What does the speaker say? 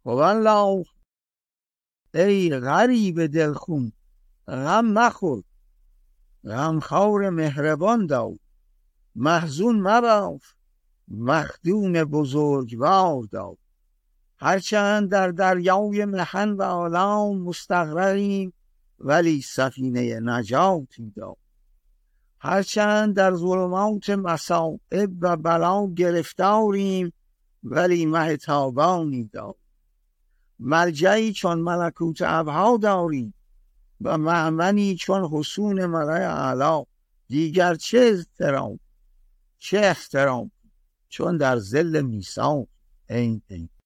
والله ای غریب دلخون غم مخور، غمخوار مهربان دار، محزون مباش مخدوم بزرگوار دار. هرچند در دریای محن و آلام مستغرقیم ولی سفینه نجاتی دار. هرچند در ظلمات مصائب و بلا گرفتاریم ولی مه تابانی دار. ملجئی چون ملکوت ابها داریم و مأمنی چون حصون ملأ اعلی. دیگر چه احترام چون در ظل میثاق. این